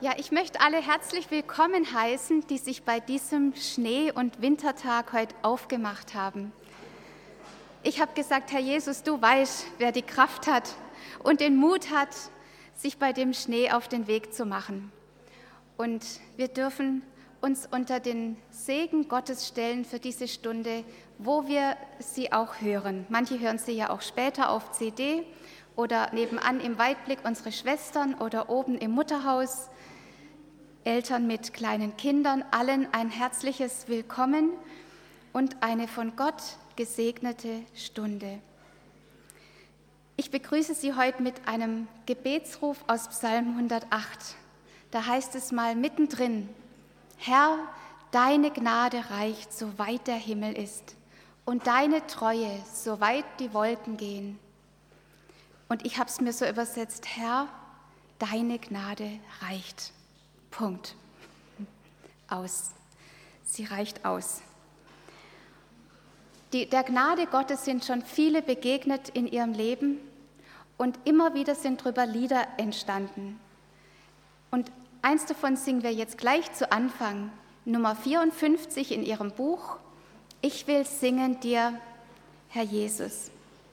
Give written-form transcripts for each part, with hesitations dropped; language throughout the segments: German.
Ja, ich möchte alle herzlich willkommen heißen, die sich bei diesem Schnee- und Wintertag heute aufgemacht haben. Ich habe gesagt, Herr Jesus, du weißt, wer die Kraft hat und den Mut hat, sich bei dem Schnee auf den Weg zu machen. Und wir dürfen uns unter den Segen Gottes stellen für diese Stunde, wo wir sie auch hören. Manche hören sie ja auch später auf CD oder nebenan im Weitblick unsere Schwestern oder oben im Mutterhaus. Eltern mit kleinen Kindern, allen ein herzliches Willkommen und eine von Gott gesegnete Stunde. Ich begrüße Sie heute mit einem Gebetsruf aus Psalm 108. Da heißt es mal mittendrin: Herr, deine Gnade reicht, so weit der Himmel ist, und deine Treue, so weit die Wolken gehen. Und ich habe es mir so übersetzt: Herr, deine Gnade reicht. Punkt. Aus. Sie reicht aus. Der Gnade Gottes sind schon viele begegnet in ihrem Leben und immer wieder sind darüber Lieder entstanden. Und eins davon singen wir jetzt gleich zu Anfang, Nummer 54 in ihrem Buch: Ich will singen dir, Herr Jesus.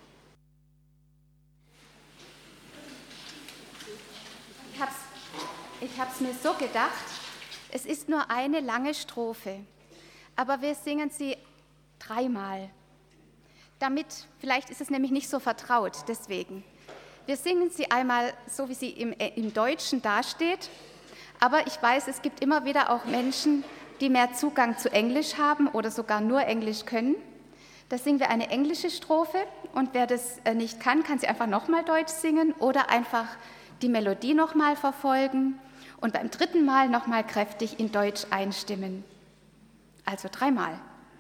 Ich habe es mir so gedacht, es ist nur eine lange Strophe, aber wir singen sie dreimal. Damit, vielleicht ist es nämlich nicht so vertraut, deswegen. Wir singen sie einmal so, wie sie im Deutschen dasteht, aber ich weiß, es gibt immer wieder auch Menschen, die mehr Zugang zu Englisch haben oder sogar nur Englisch können. Da singen wir eine englische Strophe und wer das nicht kann, kann sie einfach nochmal Deutsch singen oder einfach die Melodie nochmal verfolgen und beim dritten Mal nochmal kräftig in Deutsch einstimmen. Also dreimal.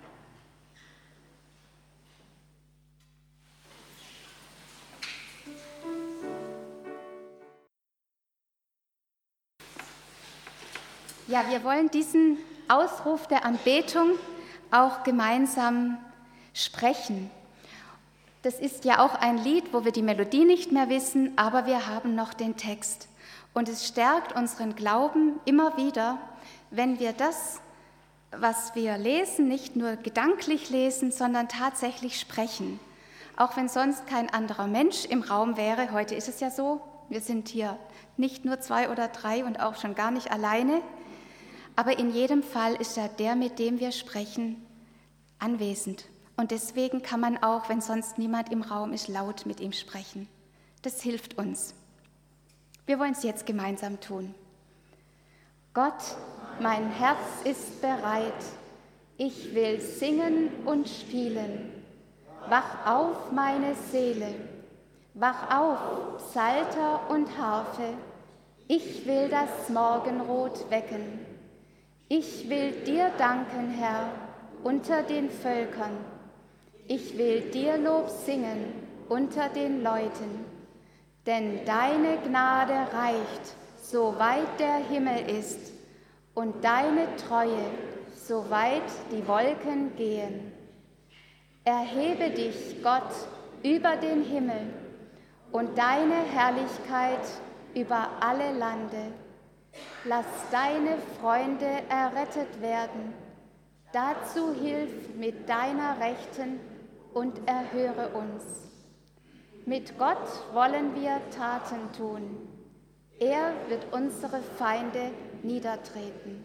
Ja, wir wollen diesen Ausruf der Anbetung auch gemeinsam sprechen. Das ist ja auch ein Lied, wo wir die Melodie nicht mehr wissen, aber wir haben noch den Text. Und es stärkt unseren Glauben immer wieder, wenn wir das, was wir lesen, nicht nur gedanklich lesen, sondern tatsächlich sprechen. Auch wenn sonst kein anderer Mensch im Raum wäre. Heute ist es ja so, wir sind hier nicht nur 2 oder 3 und auch schon gar nicht alleine. Aber in jedem Fall ist ja der, mit dem wir sprechen, anwesend. Und deswegen kann man auch, wenn sonst niemand im Raum ist, laut mit ihm sprechen. Das hilft uns. Wir wollen es jetzt gemeinsam tun. Gott, mein Herz ist bereit. Ich will singen und spielen. Wach auf, meine Seele. Wach auf, Psalter und Harfe. Ich will das Morgenrot wecken. Ich will dir danken, Herr, unter den Völkern. Ich will dir Lob singen unter den Leuten, denn deine Gnade reicht, so weit der Himmel ist, und deine Treue, so weit die Wolken gehen. Erhebe dich, Gott, über den Himmel und deine Herrlichkeit über alle Lande. Lass deine Freunde errettet werden. Dazu hilf mit deiner Rechten und erhöre uns. Mit Gott wollen wir Taten tun. Er wird unsere Feinde niedertreten.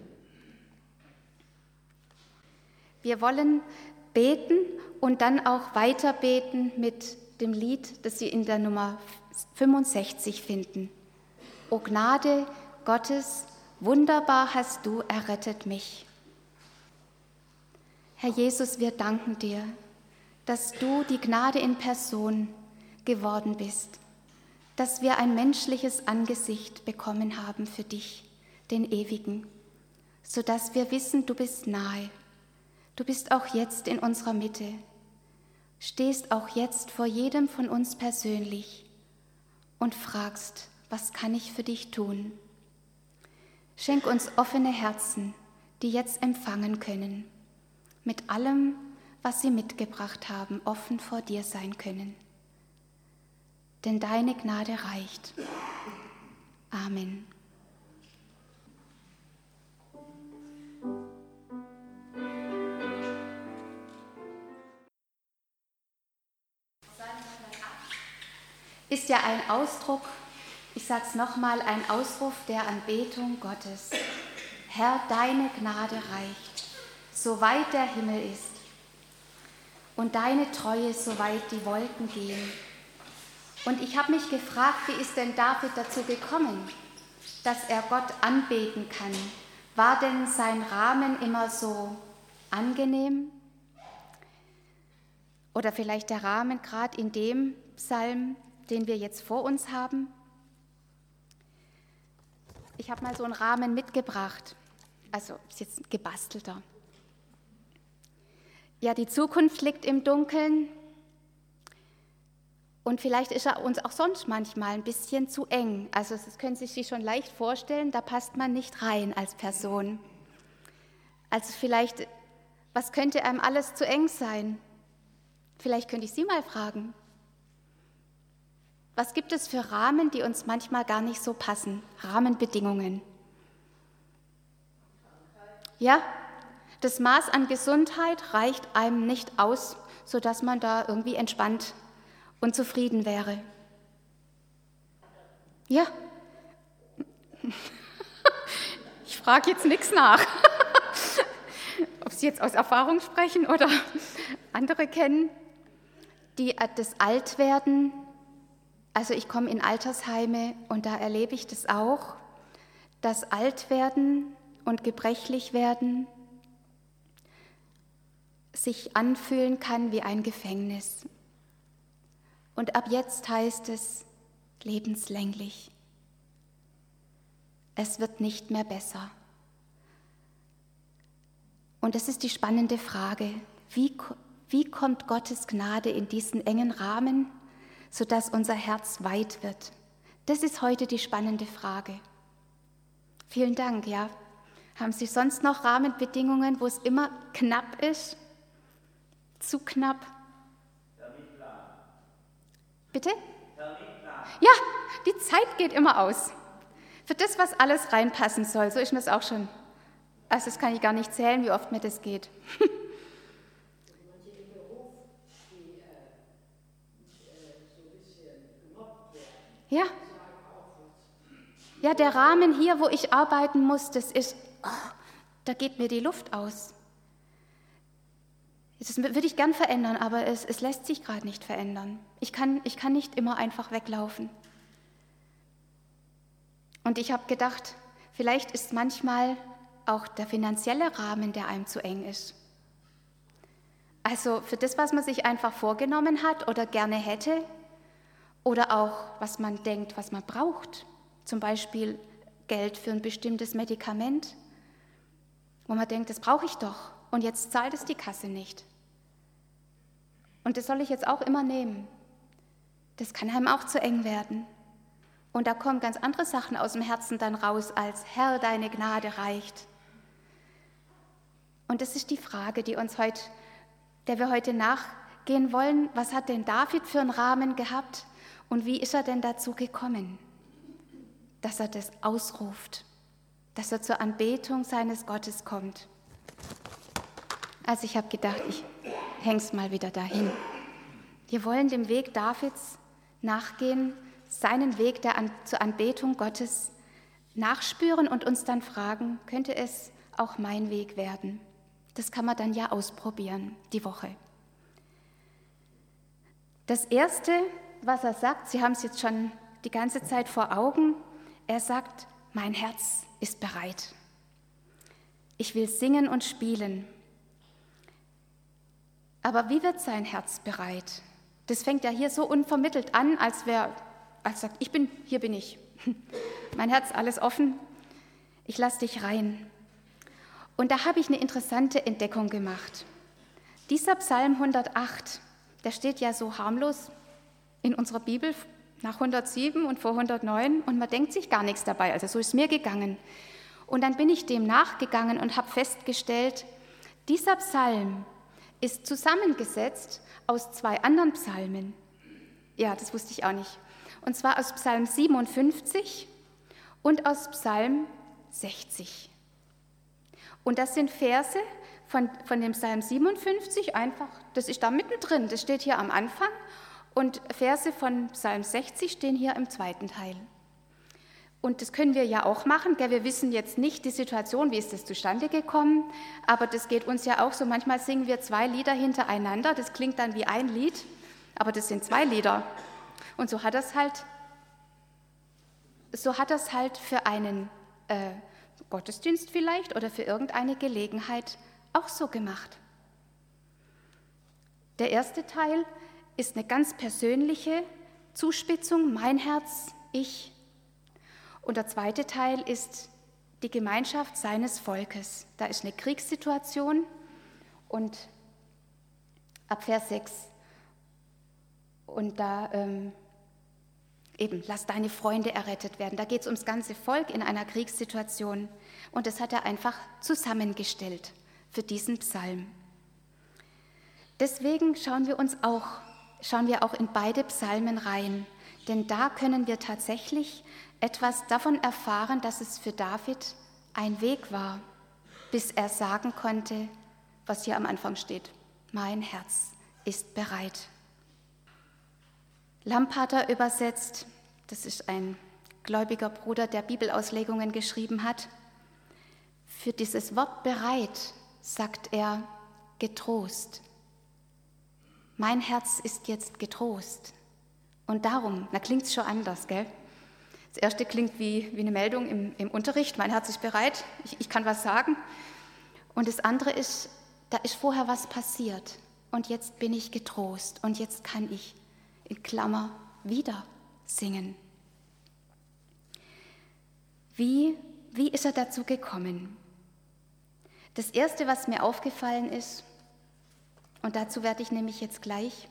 Wir wollen beten und dann auch weiter beten mit dem Lied, das Sie in der Nummer 65 finden. O Gnade Gottes, wunderbar hast du errettet mich. Herr Jesus, wir danken dir, dass du die Gnade in Person geworden bist, dass wir ein menschliches Angesicht bekommen haben für dich, den Ewigen, sodass wir wissen, du bist nahe. Du bist auch jetzt in unserer Mitte, stehst auch jetzt vor jedem von uns persönlich und fragst, was kann ich für dich tun? Schenk uns offene Herzen, die jetzt empfangen können, mit allem, was sie mitgebracht haben, offen vor dir sein können. Denn deine Gnade reicht. Amen. ist ja ein Ausdruck, ich sage es nochmal, ein Ausruf der Anbetung Gottes. Herr, deine Gnade reicht, soweit der Himmel ist, und deine Treue, soweit die Wolken gehen. Und ich habe mich gefragt, wie ist denn David dazu gekommen, dass er Gott anbeten kann? War denn sein Rahmen immer so angenehm? Oder vielleicht der Rahmen gerade in dem Psalm, den wir jetzt vor uns haben? Ich habe mal so einen Rahmen mitgebracht, also ist jetzt ein gebastelter. Ja, die Zukunft liegt im Dunkeln und vielleicht ist er uns auch sonst manchmal ein bisschen zu eng. Also das können Sie sich schon leicht vorstellen, da passt man nicht rein als Person. Also vielleicht, was könnte einem alles zu eng sein? Vielleicht könnte ich Sie mal fragen. Was gibt es für Rahmen, die uns manchmal gar nicht so passen? Rahmenbedingungen. Ja, das Maß an Gesundheit reicht einem nicht aus, sodass man da irgendwie entspannt und zufrieden wäre. Ja. Ich frage jetzt nichts nach. Ob Sie jetzt aus Erfahrung sprechen oder andere kennen, die das Altwerden. Also ich komme in Altersheime und da erlebe ich das auch, dass Altwerden und gebrechlich werden sich anfühlen kann wie ein Gefängnis. Und ab jetzt heißt es lebenslänglich. Es wird nicht mehr besser. Und das ist die spannende Frage, wie kommt Gottes Gnade in diesen engen Rahmen, sodass unser Herz weit wird? Das ist heute die spannende Frage. Vielen Dank, ja. Haben Sie sonst noch Rahmenbedingungen, wo es immer knapp ist? Zu knapp? Bitte? Ja, die Zeit geht immer aus. Für das, was alles reinpassen soll, so ist mir das auch schon. Also das kann ich gar nicht zählen, wie oft mir das geht. Ja. Ja, der Rahmen hier, wo ich arbeiten muss, das ist, da geht mir die Luft aus. Das würde ich gern verändern, aber es lässt sich gerade nicht verändern. Ich kann nicht immer einfach weglaufen. Und ich habe gedacht, vielleicht ist manchmal auch der finanzielle Rahmen, der einem zu eng ist. Also für das, was man sich einfach vorgenommen hat oder gerne hätte, oder auch, was man denkt, was man braucht. Zum Beispiel Geld für ein bestimmtes Medikament, wo man denkt, das brauche ich doch. Und jetzt zahlt es die Kasse nicht. Und das soll ich jetzt auch immer nehmen. Das kann einem auch zu eng werden. Und da kommen ganz andere Sachen aus dem Herzen dann raus, als Herr, deine Gnade reicht. Und das ist die Frage, der wir heute nachgehen wollen. Was hat denn David für einen Rahmen gehabt und wie ist er denn dazu gekommen, dass er das ausruft, dass er zur Anbetung seines Gottes kommt? Also ich habe gedacht, ich hänge es mal wieder dahin. Wir wollen dem Weg Davids nachgehen, seinen Weg zur Anbetung Gottes nachspüren und uns dann fragen, könnte es auch mein Weg werden? Das kann man dann ja ausprobieren, die Woche. Das Erste, was er sagt, Sie haben es jetzt schon die ganze Zeit vor Augen, er sagt, mein Herz ist bereit. Ich will singen und spielen. Aber wie wird sein Herz bereit? Das fängt ja hier so unvermittelt an, als sagt, hier bin ich. Mein Herz alles offen, ich lasse dich rein. Und da habe ich eine interessante Entdeckung gemacht. Dieser Psalm 108, der steht ja so harmlos in unserer Bibel nach 107 und vor 109 und man denkt sich gar nichts dabei, also so ist es mir gegangen. Und dann bin ich dem nachgegangen und habe festgestellt, dieser Psalm ist zusammengesetzt aus 2 anderen Psalmen. Ja, das wusste ich auch nicht. Und zwar aus Psalm 57 und aus Psalm 60. Und das sind Verse von dem Psalm 57 einfach, das ist da mittendrin, das steht hier am Anfang. Und Verse von Psalm 60 stehen hier im zweiten Teil. Und das können wir ja auch machen, gell? Wir wissen jetzt nicht die Situation, wie ist das zustande gekommen, aber das geht uns ja auch so. Manchmal singen wir 2 Lieder hintereinander, das klingt dann wie ein Lied, aber das sind 2 Lieder. Und so hat das halt für einen Gottesdienst vielleicht oder für irgendeine Gelegenheit auch so gemacht. Der erste Teil ist eine ganz persönliche Zuspitzung, mein Herz, ich. Und der zweite Teil ist die Gemeinschaft seines Volkes. Da ist eine Kriegssituation und ab Vers 6 und da eben, lass deine Freunde errettet werden. Da geht es ums ganze Volk in einer Kriegssituation und das hat er einfach zusammengestellt für diesen Psalm. Deswegen schauen wir auch in beide Psalmen rein, denn da können wir tatsächlich etwas davon erfahren, dass es für David ein Weg war, bis er sagen konnte, was hier am Anfang steht: Mein Herz ist bereit. Lampater übersetzt, das ist ein gläubiger Bruder, der Bibelauslegungen geschrieben hat. Für dieses Wort bereit sagt er getrost. Mein Herz ist jetzt getrost. Und darum, da klingt es schon anders, gell? Das erste klingt wie eine Meldung im Unterricht, mein Herz ist bereit, ich kann was sagen. Und das andere ist, da ist vorher was passiert und jetzt bin ich getrost und jetzt kann ich in Klammer wieder singen. Wie ist er dazu gekommen? Das Erste, was mir aufgefallen ist, und dazu werde ich nämlich jetzt gleich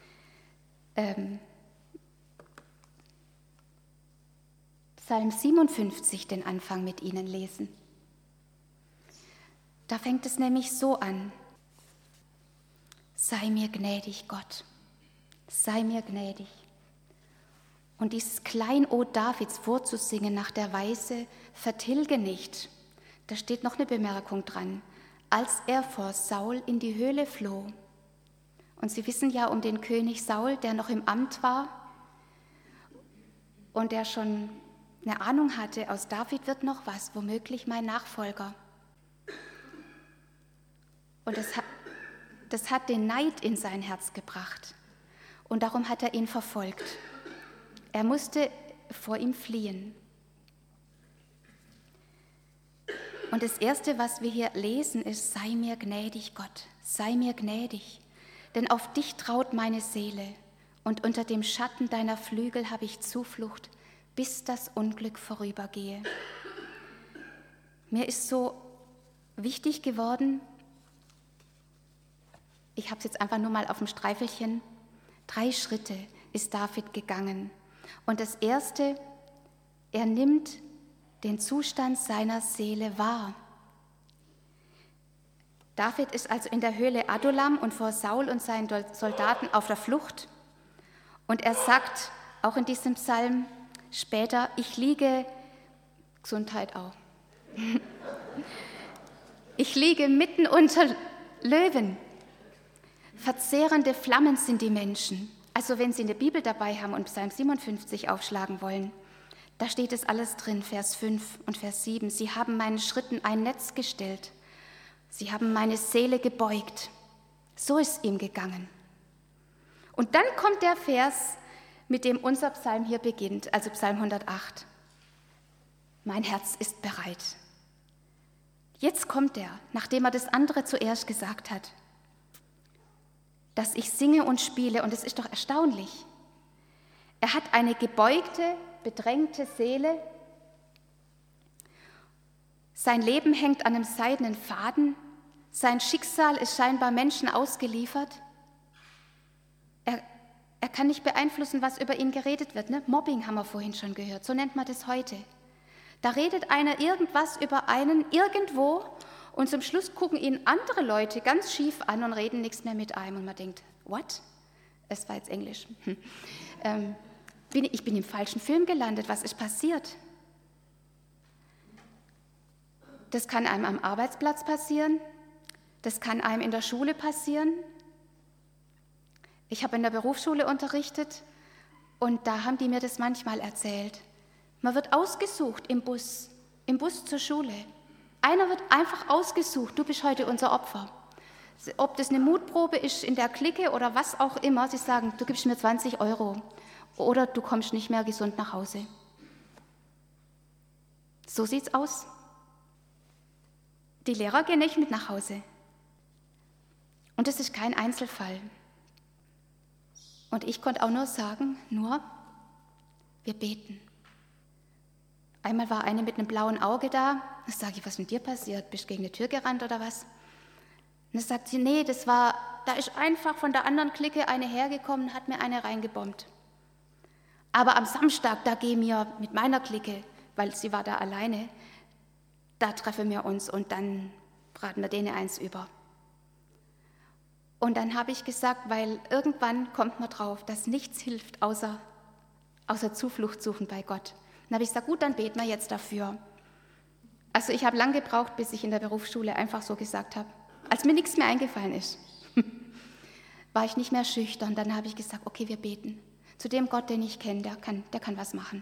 Psalm 57, den Anfang mit Ihnen lesen. Da fängt es nämlich so an: Sei mir gnädig, Gott, sei mir gnädig. Und dieses Kleinod Davids vorzusingen nach der Weise, vertilge nicht, da steht noch eine Bemerkung dran, als er vor Saul in die Höhle floh. Und Sie wissen ja um den König Saul, der noch im Amt war und der schon eine Ahnung hatte, aus David wird noch was, womöglich mein Nachfolger. Und das hat den Neid in sein Herz gebracht. Und darum hat er ihn verfolgt. Er musste vor ihm fliehen. Und das Erste, was wir hier lesen, ist: Sei mir gnädig, Gott, sei mir gnädig. Denn auf dich traut meine Seele. Und unter dem Schatten deiner Flügel habe ich Zuflucht, bis das Unglück vorübergehe. Mir ist so wichtig geworden, ich habe es jetzt einfach nur mal auf dem Streifelchen, 3 Schritte ist David gegangen. Und das Erste, er nimmt den Zustand seiner Seele wahr. David ist also in der Höhle Adullam und vor Saul und seinen Soldaten auf der Flucht. Und er sagt auch in diesem Psalm später: Ich liege, Gesundheit auch, ich liege mitten unter Löwen. Verzehrende Flammen sind die Menschen. Also wenn Sie eine Bibel dabei haben und Psalm 57 aufschlagen wollen, da steht es alles drin, Vers 5 und Vers 7. Sie haben meinen Schritten ein Netz gestellt. Sie haben meine Seele gebeugt. So ist ihm gegangen. Und dann kommt der Vers, mit dem unser Psalm hier beginnt, also Psalm 108. Mein Herz ist bereit. Jetzt kommt er, nachdem er das andere zuerst gesagt hat, dass ich singe und spiele, und es ist doch erstaunlich. Er hat eine gebeugte, bedrängte Seele. Sein Leben hängt an einem seidenen Faden. Sein Schicksal ist scheinbar Menschen ausgeliefert. Er kann nicht beeinflussen, was über ihn geredet wird. Ne? Mobbing haben wir vorhin schon gehört, so nennt man das heute. Da redet einer irgendwas über einen irgendwo und zum Schluss gucken ihn andere Leute ganz schief an und reden nichts mehr mit einem. Und man denkt, what? Es war jetzt Englisch. Ich bin im falschen Film gelandet, was ist passiert? Das kann einem am Arbeitsplatz passieren, das kann einem in der Schule passieren. Ich habe in der Berufsschule unterrichtet und da haben die mir das manchmal erzählt. Man wird ausgesucht im Bus zur Schule. Einer wird einfach ausgesucht, du bist heute unser Opfer. Ob das eine Mutprobe ist in der Clique oder was auch immer, sie sagen, du gibst mir 20 € oder du kommst nicht mehr gesund nach Hause. So sieht's aus. Die Lehrer gehen nicht mit nach Hause. Und das ist kein Einzelfall. Und ich konnte auch nur sagen, wir beten. Einmal war eine mit einem blauen Auge da. Da sage ich, was ist mit dir passiert? Bist du gegen eine Tür gerannt oder was? Und dann sagt sie, nee, da ist einfach von der anderen Clique eine hergekommen, hat mir eine reingebombt. Aber am Samstag, da gehen wir mit meiner Clique, weil sie war da alleine, da treffen wir uns und dann braten wir denen eins über. Und dann habe ich gesagt, weil irgendwann kommt man drauf, dass nichts hilft, außer Zuflucht suchen bei Gott. Dann habe ich gesagt, gut, dann beten wir jetzt dafür. Also ich habe lange gebraucht, bis ich in der Berufsschule einfach so gesagt habe. Als mir nichts mehr eingefallen ist, war ich nicht mehr schüchtern. Dann habe ich gesagt, okay, wir beten. Zu dem Gott, den ich kenne, der kann was machen.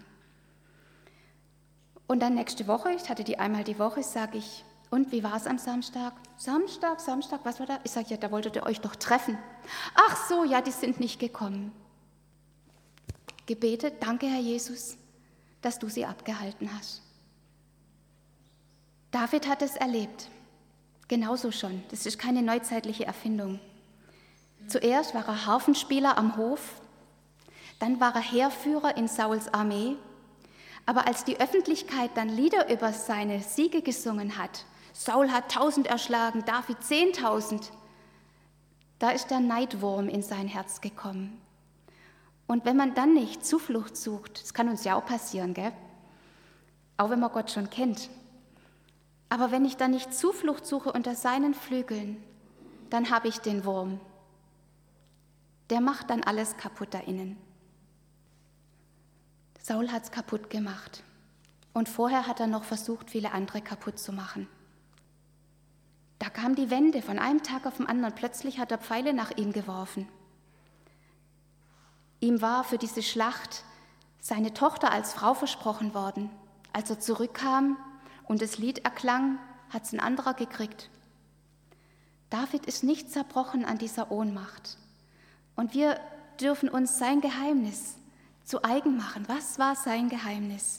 Und dann nächste Woche, ich hatte die einmal die Woche, sage ich, und wie war es am Samstag? Samstag, was war da? Ich sage, ja, da wolltet ihr euch doch treffen. Ach so, ja, die sind nicht gekommen. Gebetet, danke Herr Jesus, dass du sie abgehalten hast. David hat es erlebt, genauso schon, das ist keine neuzeitliche Erfindung. Zuerst war er Harfenspieler am Hof, dann war er Heerführer in Sauls Armee, aber als die Öffentlichkeit dann Lieder über seine Siege gesungen hat, Saul hat 1000 erschlagen, David 10.000, da ist der Neidwurm in sein Herz gekommen. Und wenn man dann nicht Zuflucht sucht, das kann uns ja auch passieren, gell? Auch wenn man Gott schon kennt. Aber wenn ich dann nicht Zuflucht suche unter seinen Flügeln, dann habe ich den Wurm. Der macht dann alles kaputt da innen. Saul hat es kaputt gemacht. Und vorher hat er noch versucht, viele andere kaputt zu machen. Da kam die Wende von einem Tag auf den anderen. Plötzlich hat er Pfeile nach ihm geworfen. Ihm war für diese Schlacht seine Tochter als Frau versprochen worden. Als er zurückkam und das Lied erklang, hat es ein anderer gekriegt. David ist nicht zerbrochen an dieser Ohnmacht. Und wir dürfen uns sein Geheimnis zu eigen machen. Was war sein Geheimnis?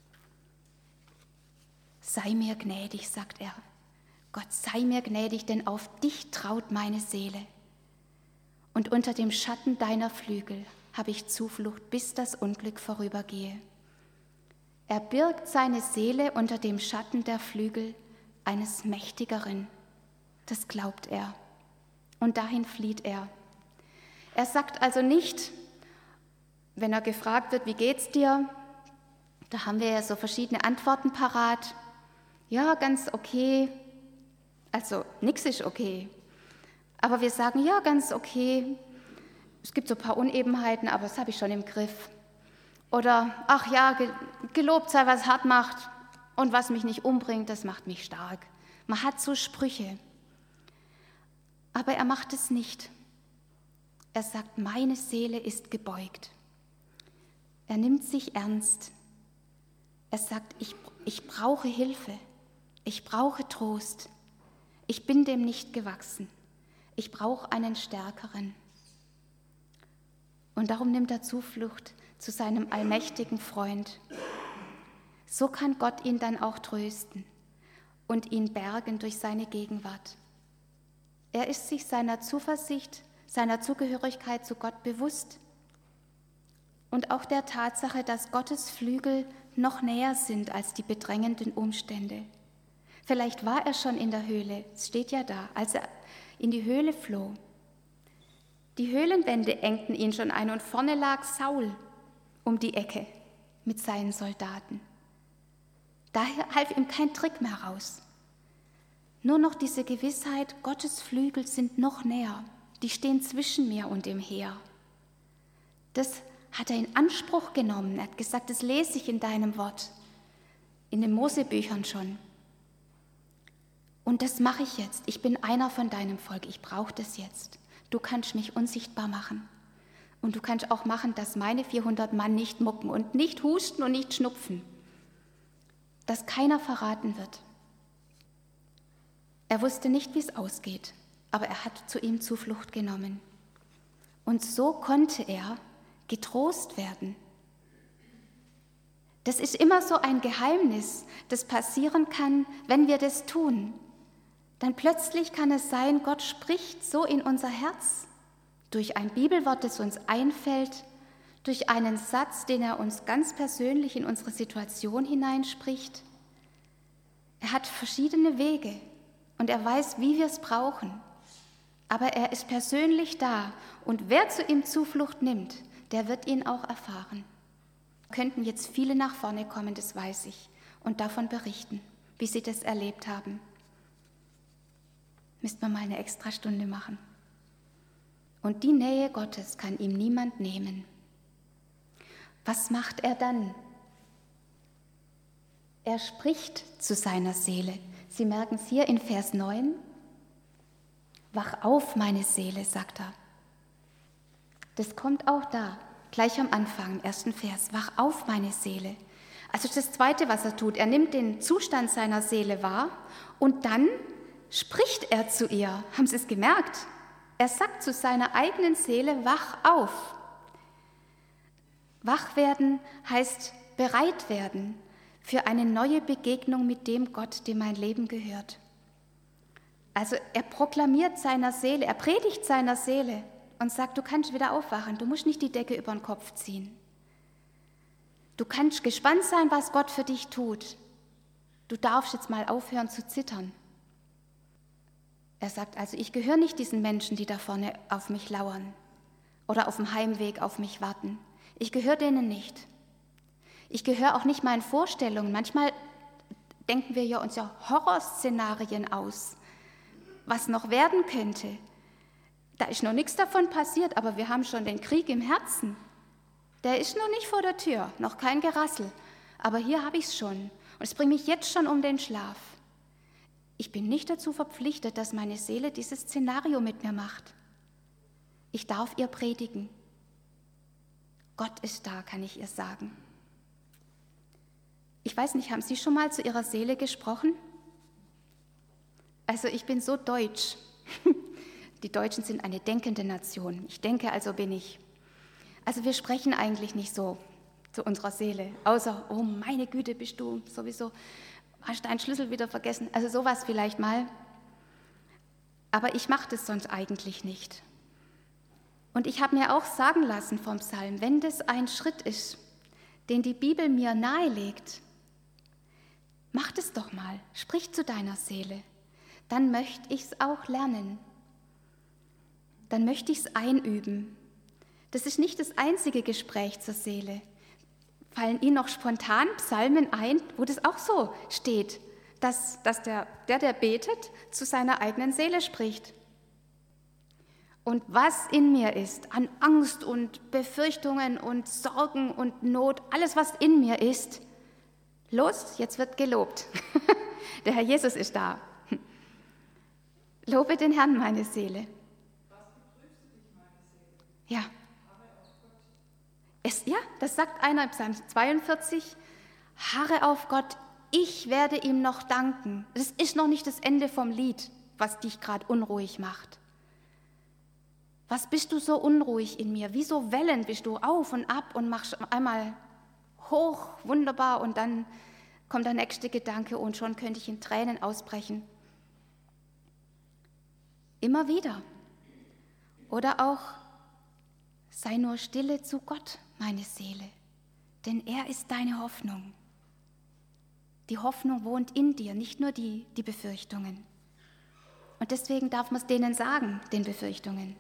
Sei mir gnädig, sagt er. Gott, sei mir gnädig, denn auf dich traut meine Seele. Und unter dem Schatten deiner Flügel habe ich Zuflucht, bis das Unglück vorübergehe. Er birgt seine Seele unter dem Schatten der Flügel eines Mächtigeren. Das glaubt er. Und dahin flieht er. Er sagt also nicht, wenn er gefragt wird, wie geht's dir? Da haben wir ja so verschiedene Antworten parat. Ja, ganz okay. Also nichts ist okay. Aber wir sagen, ja, ganz okay. Es gibt so ein paar Unebenheiten, aber das habe ich schon im Griff. Oder, ach ja, gelobt sei, was hart macht und was mich nicht umbringt, das macht mich stark. Man hat so Sprüche. Aber er macht es nicht. Er sagt, meine Seele ist gebeugt. Er nimmt sich ernst. Er sagt, ich brauche Hilfe. Ich brauche Trost. Ich bin dem nicht gewachsen. Ich brauche einen Stärkeren. Und darum nimmt er Zuflucht zu seinem allmächtigen Freund. So kann Gott ihn dann auch trösten und ihn bergen durch seine Gegenwart. Er ist sich seiner Zuversicht, seiner Zugehörigkeit zu Gott bewusst und auch der Tatsache, dass Gottes Flügel noch näher sind als die bedrängenden Umstände. Vielleicht war er schon in der Höhle, es steht ja da, als er in die Höhle floh. Die Höhlenwände engten ihn schon ein und vorne lag Saul um die Ecke mit seinen Soldaten. Daher half ihm kein Trick mehr raus. Nur noch diese Gewissheit, Gottes Flügel sind noch näher, die stehen zwischen mir und dem Heer. Das hat er in Anspruch genommen. Er hat gesagt, das lese ich in deinem Wort, in den Mosebüchern schon. Und das mache ich jetzt. Ich bin einer von deinem Volk. Ich brauche das jetzt. Du kannst mich unsichtbar machen. Und du kannst auch machen, dass meine 400 Mann nicht mucken und nicht husten und nicht schnupfen. Dass keiner verraten wird. Er wusste nicht, wie es ausgeht, aber er hat zu ihm Zuflucht genommen. Und so konnte er getrost werden. Das ist immer so ein Geheimnis, das passieren kann, wenn wir das tun. Dann plötzlich kann es sein, Gott spricht so in unser Herz, durch ein Bibelwort, das uns einfällt, durch einen Satz, den er uns ganz persönlich in unsere Situation hineinspricht. Er hat verschiedene Wege und er weiß, wie wir es brauchen. Aber er ist persönlich da und wer zu ihm Zuflucht nimmt, der wird ihn auch erfahren. Könnten jetzt viele nach vorne kommen, das weiß ich, und davon berichten, wie sie das erlebt haben. Müssten wir mal eine Extrastunde machen. Und die Nähe Gottes kann ihm niemand nehmen. Was macht er dann? Er spricht zu seiner Seele. Sie merken es hier in Vers 9. Wach auf, meine Seele, sagt er. Das kommt auch da, gleich am Anfang, im ersten Vers. Wach auf, meine Seele. Also das Zweite, was er tut, er nimmt den Zustand seiner Seele wahr und dann spricht er zu ihr. Haben Sie es gemerkt? Er sagt zu seiner eigenen Seele, wach auf. Wach werden heißt bereit werden für eine neue Begegnung mit dem Gott, dem mein Leben gehört. Also er proklamiert seiner Seele, er predigt seiner Seele und sagt, du kannst wieder aufwachen, du musst nicht die Decke über den Kopf ziehen. Du kannst gespannt sein, was Gott für dich tut. Du darfst jetzt mal aufhören zu zittern. Er sagt also, ich gehöre nicht diesen Menschen, die da vorne auf mich lauern oder auf dem Heimweg auf mich warten. Ich gehöre denen nicht. Ich gehöre auch nicht meinen Vorstellungen. Manchmal denken wir ja uns ja Horrorszenarien aus, was noch werden könnte. Da ist noch nichts davon passiert, aber wir haben schon den Krieg im Herzen. Der ist noch nicht vor der Tür, noch kein Gerassel. Aber hier habe ich es schon und es bringt mich jetzt schon um den Schlaf. Ich bin nicht dazu verpflichtet, dass meine Seele dieses Szenario mit mir macht. Ich darf ihr predigen. Gott ist da, kann ich ihr sagen. Ich weiß nicht, haben Sie schon mal zu Ihrer Seele gesprochen? Also ich bin so deutsch. Die Deutschen sind eine denkende Nation. Ich denke, also bin ich. Also wir sprechen eigentlich nicht so zu unserer Seele, außer, oh meine Güte, bist du sowieso, hast deinen Schlüssel wieder vergessen. Also sowas vielleicht mal. Aber ich mache das sonst eigentlich nicht. Und ich habe mir auch sagen lassen vom Psalm, wenn das ein Schritt ist, den die Bibel mir nahelegt, mach das doch mal, sprich zu deiner Seele. Dann möchte ich es auch lernen. Dann möchte ich es einüben. Das ist nicht das einzige Gespräch zur Seele. Fallen Ihnen noch spontan Psalmen ein, wo das auch so steht, dass der betet, zu seiner eigenen Seele spricht? Und was in mir ist, an Angst und Befürchtungen und Sorgen und Not, alles, was in mir ist, los, jetzt wird gelobt. Der Herr Jesus ist da. Lobe den Herrn, meine Seele. Was betrübst du dich, meine Seele? Ja, das sagt einer im Psalm 42, harre auf Gott, ich werde ihm noch danken. Das ist noch nicht das Ende vom Lied, was dich gerade unruhig macht. Was bist du so unruhig in mir? Wie so Wellen bist du auf und ab und machst einmal hoch, wunderbar, und dann kommt der nächste Gedanke und schon könnte ich in Tränen ausbrechen. Immer wieder. Oder auch, sei nur stille zu Gott, meine Seele, denn er ist deine Hoffnung. Die Hoffnung wohnt in dir, nicht nur die Befürchtungen. Und deswegen darf man es denen sagen, den Befürchtungen.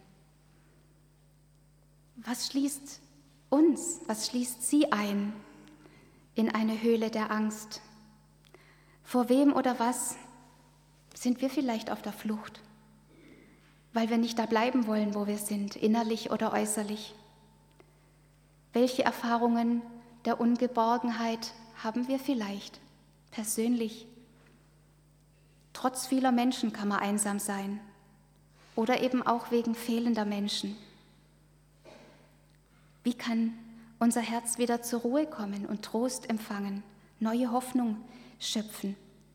Was schließt uns, was schließt sie ein in eine Höhle der Angst? Vor wem oder was sind wir vielleicht auf der Flucht? Weil wir nicht da bleiben wollen, wo wir sind, innerlich oder äußerlich. Welche Erfahrungen der Ungeborgenheit haben wir vielleicht persönlich? Trotz vieler Menschen kann man einsam sein oder eben auch wegen fehlender Menschen. Wie kann unser Herz wieder zur Ruhe kommen und Trost empfangen, neue Hoffnung schöpfen?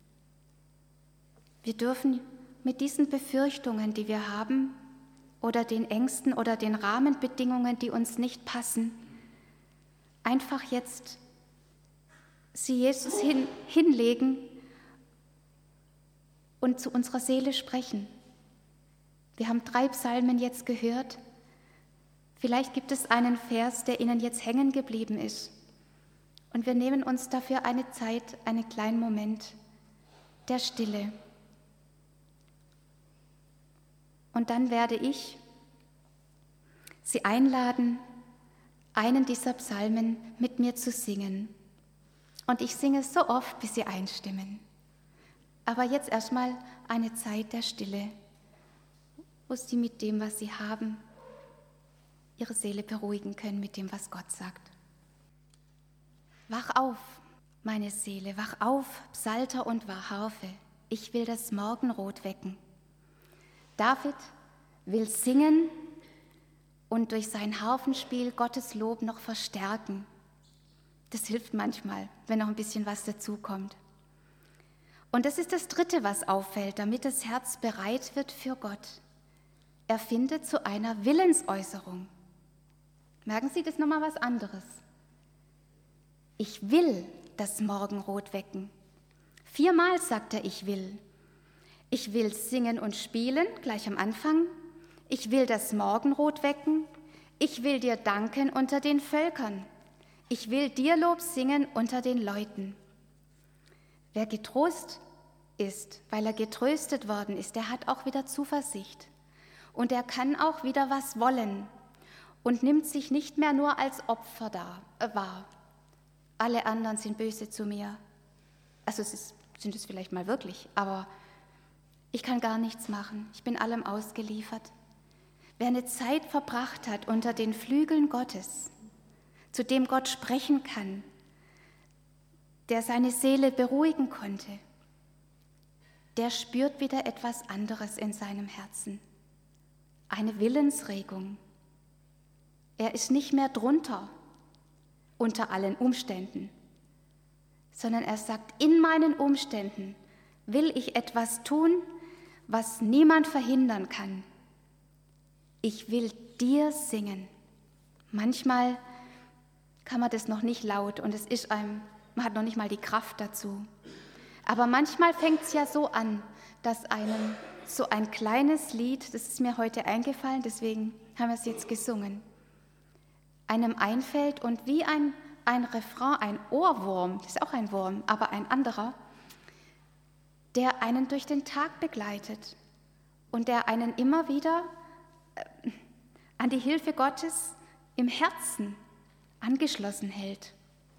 Wir dürfen mit diesen Befürchtungen, die wir haben, oder den Ängsten oder den Rahmenbedingungen, die uns nicht passen, einfach jetzt sie Jesus hinlegen und zu unserer Seele sprechen. Wir haben 3 Psalmen jetzt gehört. Vielleicht gibt es einen Vers, der Ihnen jetzt hängen geblieben ist. Und wir nehmen uns dafür eine Zeit, einen kleinen Moment der Stille. Und dann werde ich Sie einladen, einen dieser Psalmen mit mir zu singen. Und ich singe so oft, bis Sie einstimmen. Aber jetzt erstmal eine Zeit der Stille, wo Sie mit dem, was Sie haben, Ihre Seele beruhigen können mit dem, was Gott sagt. Wach auf, meine Seele, wach auf, Psalter und Harfe, ich will das Morgenrot wecken. David will singen und durch sein Harfenspiel Gottes Lob noch verstärken. Das hilft manchmal, wenn noch ein bisschen was dazukommt. Und das ist das Dritte, was auffällt, damit das Herz bereit wird für Gott. Er findet zu einer Willensäußerung. Merken Sie, das ist nochmal was anderes. Ich will das Morgenrot wecken. 4-mal sagt er, ich will. Ich will singen und spielen, gleich am Anfang. Ich will das Morgenrot wecken. Ich will dir danken unter den Völkern. Ich will dir Lob singen unter den Leuten. Wer getrost ist, weil er getröstet worden ist, der hat auch wieder Zuversicht. Und er kann auch wieder was wollen und nimmt sich nicht mehr nur als Opfer wahr. Alle anderen sind böse zu mir. Also sind es vielleicht mal wirklich, aber ich kann gar nichts machen. Ich bin allem ausgeliefert. Wer eine Zeit verbracht hat unter den Flügeln Gottes, zu dem Gott sprechen kann, der seine Seele beruhigen konnte, der spürt wieder etwas anderes in seinem Herzen. Eine Willensregung. Er ist nicht mehr drunter unter allen Umständen, sondern er sagt, in meinen Umständen will ich etwas tun, was niemand verhindern kann. Ich will dir singen. Manchmal kann man das noch nicht laut und man hat noch nicht mal die Kraft dazu. Aber manchmal fängt es ja so an, dass einem so ein kleines Lied, das ist mir heute eingefallen, deswegen haben wir es jetzt gesungen, einem einfällt und wie ein Refrain, ein Ohrwurm, das ist auch ein Wurm, aber ein anderer, der einen durch den Tag begleitet und der einen immer wieder an die Hilfe Gottes im Herzen angeschlossen hält.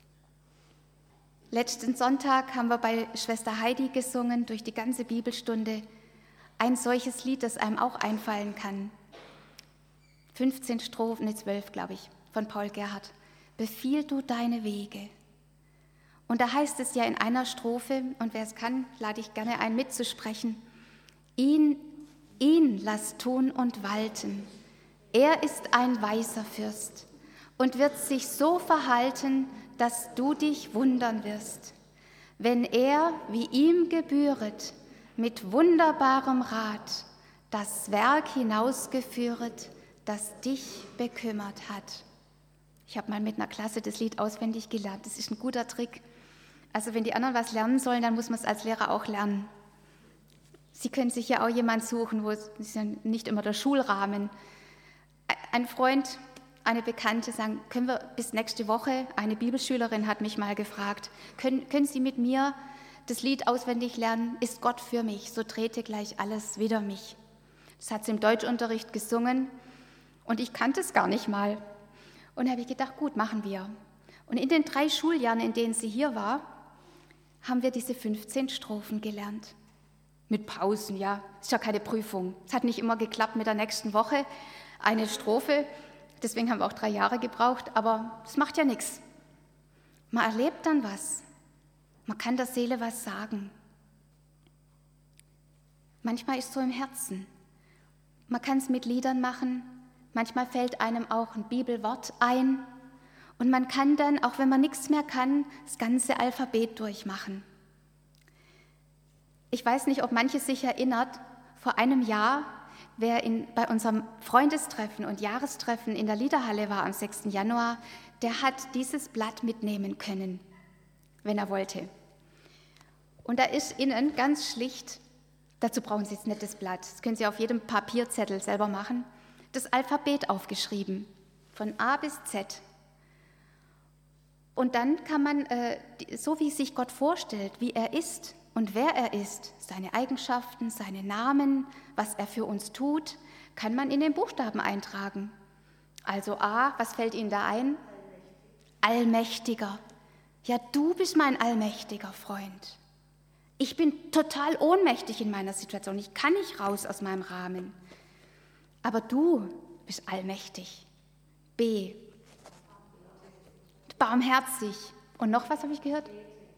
Letzten Sonntag haben wir bei Schwester Heidi gesungen, durch die ganze Bibelstunde, ein solches Lied, das einem auch einfallen kann. 15 Strophen, 12, glaube ich, von Paul Gerhardt. Befiehl du deine Wege. Und da heißt es ja in einer Strophe, und wer es kann, lade ich gerne ein, mitzusprechen. Ihn lass tun und walten. Er ist ein weiser Fürst und wird sich so verhalten, dass du dich wundern wirst, wenn er, wie ihm gebühret, mit wunderbarem Rat das Werk hinausgeführet, das dich bekümmert hat. Ich habe mal mit einer Klasse das Lied auswendig gelernt. Das ist ein guter Trick. Also wenn die anderen was lernen sollen, dann muss man es als Lehrer auch lernen. Sie können sich ja auch jemanden suchen, das ist ja nicht immer der Schulrahmen. Ein Freund, eine Bekannte sagen, können wir bis nächste Woche, eine Bibelschülerin hat mich mal gefragt, können Sie mit mir das Lied auswendig lernen, ist Gott für mich, so trete gleich alles wider mich. Das hat sie im Deutschunterricht gesungen und ich kannte es gar nicht mal. Und da habe ich gedacht, gut, machen wir. Und in den 3 Schuljahren, in denen sie hier war, haben wir diese 15 Strophen gelernt. Mit Pausen, ja, ist ja keine Prüfung. Es hat nicht immer geklappt mit der nächsten Woche, eine Strophe. Deswegen haben wir auch 3 Jahre gebraucht, aber das macht ja nichts. Man erlebt dann was. Man kann der Seele was sagen. Manchmal ist es so im Herzen. Man kann es mit Liedern machen, manchmal fällt einem auch ein Bibelwort ein und man kann dann, auch wenn man nichts mehr kann, das ganze Alphabet durchmachen. Ich weiß nicht, ob manche sich erinnert, vor einem Jahr, wer bei unserem Freundestreffen und Jahrestreffen in der Liederhalle war am 6. Januar, der hat dieses Blatt mitnehmen können, wenn er wollte. Und da ist innen ganz schlicht, dazu brauchen Sie jetzt nicht das Blatt, das können Sie auf jedem Papierzettel selber machen, das Alphabet aufgeschrieben, von A bis Z. Und dann kann man, so wie sich Gott vorstellt, wie er ist und wer er ist, seine Eigenschaften, seine Namen, was er für uns tut, kann man in den Buchstaben eintragen. Also A, was fällt Ihnen da ein? Allmächtiger. Ja, du bist mein allmächtiger Freund. Ich bin total ohnmächtig in meiner Situation. Ich kann nicht raus aus meinem Rahmen. Aber du bist allmächtig. B. Barmherzig. Und noch was habe ich gehört?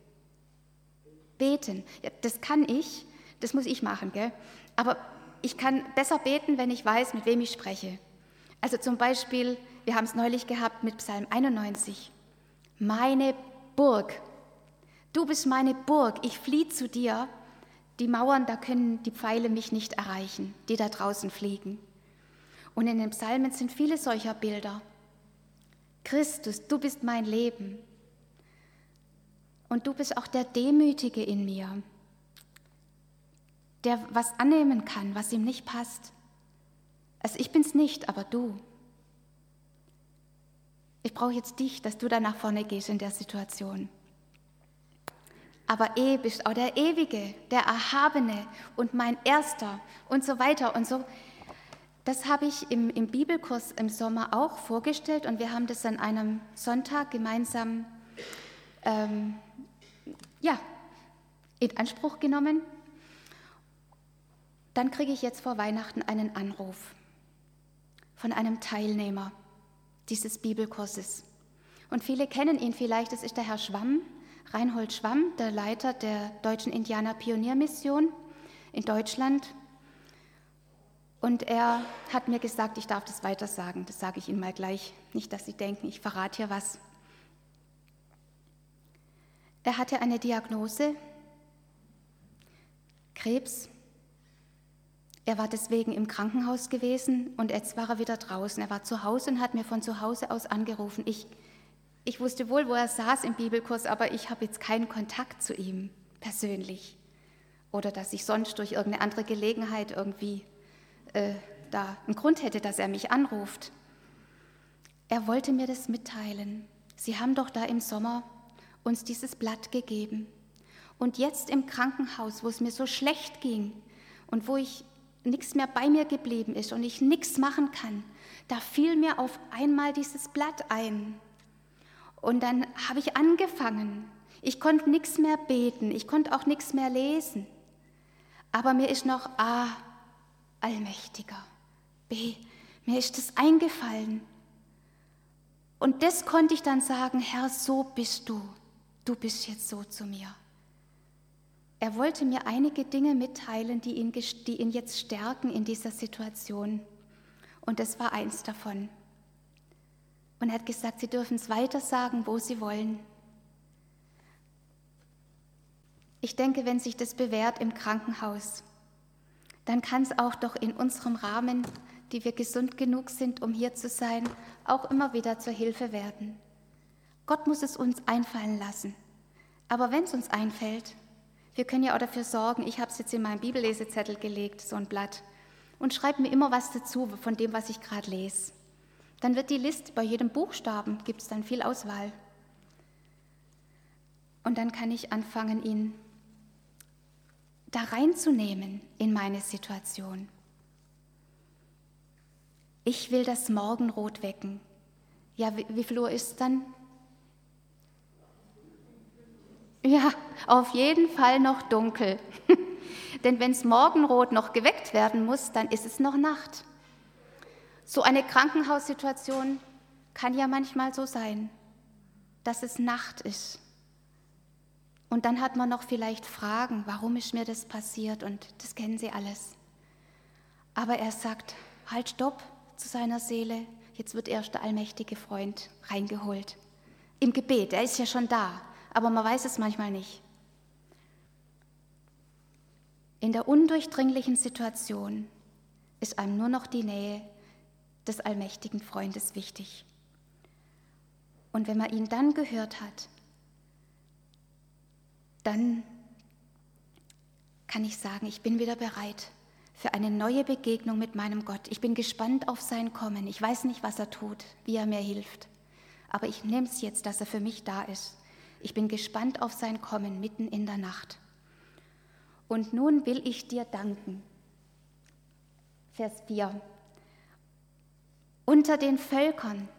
Beten. Ja, das kann ich, das muss ich machen, gell? Aber ich kann besser beten, wenn ich weiß, mit wem ich spreche. Also zum Beispiel, wir haben es neulich gehabt mit Psalm 91. Meine Burg. Du bist meine Burg, ich fliehe zu dir. Die Mauern, da können die Pfeile mich nicht erreichen, die da draußen fliegen. Und in den Psalmen sind viele solcher Bilder. Christus, du bist mein Leben. Und du bist auch der Demütige in mir, der was annehmen kann, was ihm nicht passt. Also ich bin's nicht, aber du. Ich brauche jetzt dich, dass du da nach vorne gehst in der Situation. Aber bist auch der Ewige, der Erhabene und mein Erster und so weiter und so. Das habe ich im Bibelkurs im Sommer auch vorgestellt und wir haben das an einem Sonntag gemeinsam in Anspruch genommen. Dann kriege ich jetzt vor Weihnachten einen Anruf von einem Teilnehmer dieses Bibelkurses. Und viele kennen ihn vielleicht, das ist der Herr Schwamm, Reinhold Schwamm, der Leiter der Deutschen Indianer-Pioniermission in Deutschland. Und er hat mir gesagt, ich darf das weiter sagen. Das sage ich Ihnen mal gleich. Nicht, dass Sie denken, ich verrate hier was. Er hatte eine Diagnose, Krebs. Er war deswegen im Krankenhaus gewesen und jetzt war er wieder draußen. Er war zu Hause und hat mir von zu Hause aus angerufen. Ich wusste wohl, wo er saß im Bibelkurs, aber ich habe jetzt keinen Kontakt zu ihm persönlich. Oder dass ich sonst durch irgendeine andere Gelegenheit irgendwie da einen Grund hätte, dass er mich anruft. Er wollte mir das mitteilen. Sie haben doch da im Sommer uns dieses Blatt gegeben. Und jetzt im Krankenhaus, wo es mir so schlecht ging und wo ich nichts mehr bei mir geblieben ist und ich nichts machen kann, da fiel mir auf einmal dieses Blatt ein. Und dann habe ich angefangen. Ich konnte nichts mehr beten, ich konnte auch nichts mehr lesen. Aber mir ist noch A, Allmächtiger, B, mir ist das eingefallen. Und das konnte ich dann sagen, Herr, so bist du. Du bist jetzt so zu mir. Er wollte mir einige Dinge mitteilen, die ihn jetzt stärken in dieser Situation. Und das war eins davon. Und er hat gesagt, Sie dürfen es weiter sagen, wo Sie wollen. Ich denke, wenn sich das bewährt im Krankenhaus, dann kann es auch doch in unserem Rahmen, die wir gesund genug sind, um hier zu sein, auch immer wieder zur Hilfe werden. Gott muss es uns einfallen lassen. Aber wenn es uns einfällt, wir können ja auch dafür sorgen, ich habe es jetzt in meinen Bibellesezettel gelegt, so ein Blatt, und schreibe mir immer was dazu von dem, was ich gerade lese. Dann wird die Liste, bei jedem Buchstaben gibt es dann viel Auswahl. Und dann kann ich anfangen, ihn da reinzunehmen in meine Situation. Ich will das Morgenrot wecken. Ja, wie viel Uhr ist es dann? Ja, auf jeden Fall noch dunkel. Denn wenn das Morgenrot noch geweckt werden muss, dann ist es noch Nacht. So eine Krankenhaussituation kann ja manchmal so sein, dass es Nacht ist. Und dann hat man noch vielleicht Fragen, warum ist mir das passiert? Und das kennen Sie alles. Aber er sagt, halt, stopp zu seiner Seele. Jetzt wird erst der allmächtige Freund reingeholt. Im Gebet, er ist ja schon da, aber man weiß es manchmal nicht. In der undurchdringlichen Situation ist einem nur noch die Nähe des allmächtigen Freundes wichtig. Und wenn man ihn dann gehört hat, dann kann ich sagen, ich bin wieder bereit für eine neue Begegnung mit meinem Gott. Ich bin gespannt auf sein Kommen. Ich weiß nicht, was er tut, wie er mir hilft. Aber ich nehme es jetzt, dass er für mich da ist. Ich bin gespannt auf sein Kommen mitten in der Nacht. Und nun will ich dir danken. Vers 4. Unter den Völkern.